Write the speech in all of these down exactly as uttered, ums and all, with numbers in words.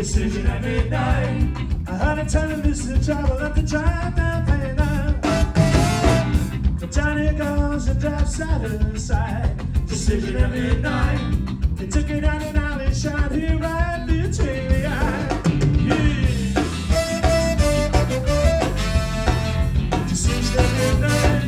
decision at midnight. I heard it tell him this is the trouble at the drive down paying up. The Johnny goes and drives side to side. Decision at midnight. They took it down an alley, shot him right between the eyes. Yeah. Decision at midnight.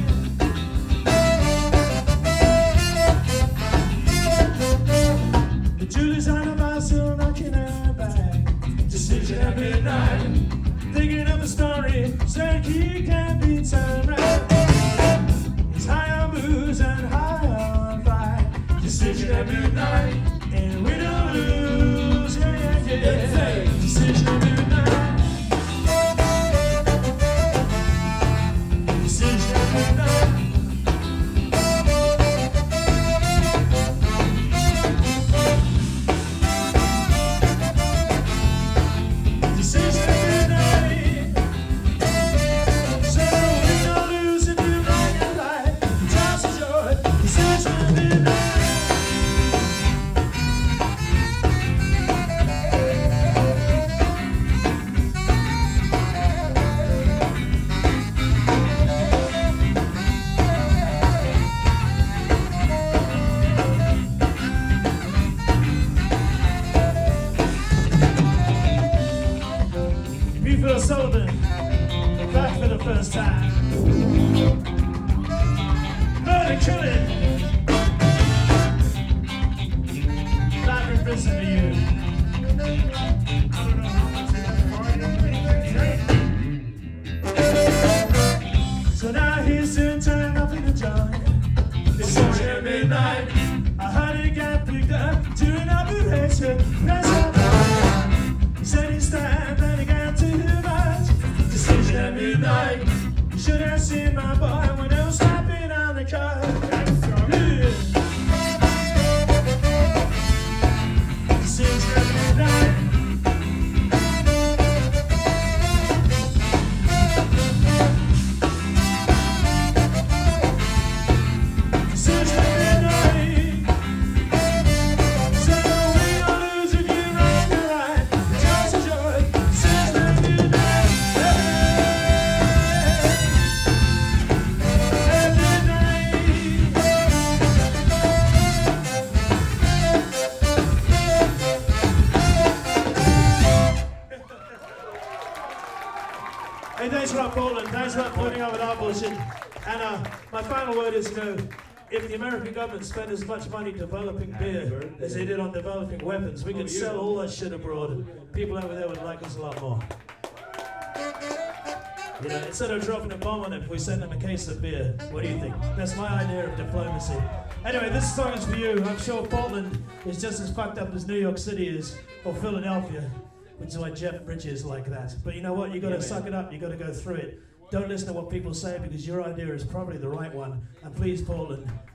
The Julie's on the bar, still knocking her back. Decision at midnight. Thinking of a story, saying he can't be turned right. He's high on booze and high on fire. Decision at midnight, and we don't lose. Yeah, yeah, yeah. Decision at midnight. Decision at midnight. Decision at midnight. So we don't lose if you like it right. Just enjoy. Decision at midnight. People Sullivan, back for the first time. Murder, killing, life in prison for you. So now he's soon turned up in the joint. It's morning at midnight. I heard he got picked up to another race. Press up. He said he's time and he got too much. Decision at midnight. You should have seen my boy when I was stopping on the car. Yeah. Decision at midnight. Decision at midnight. So we don't lose if you wrong or right. Just enjoy. Decision at midnight. At midnight. Hey, thanks for that, Portland. Thanks for putting up with our bullshit. And uh, my final word is, you know, if the American government spent as much money developing beer as they did on developing weapons, we could sell all that shit abroad and people over there would like us a lot more. You know, instead of dropping a bomb on them, we send them a case of beer. What do you think? That's my idea of diplomacy. Anyway, this song is for you. I'm sure Portland is just as fucked up as New York City is, or Philadelphia, which is why Jeff Bridges is like that. But you know what? You got to suck it up. You got to go through it. Don't listen to what people say because your idea is probably the right one. And please, Portland,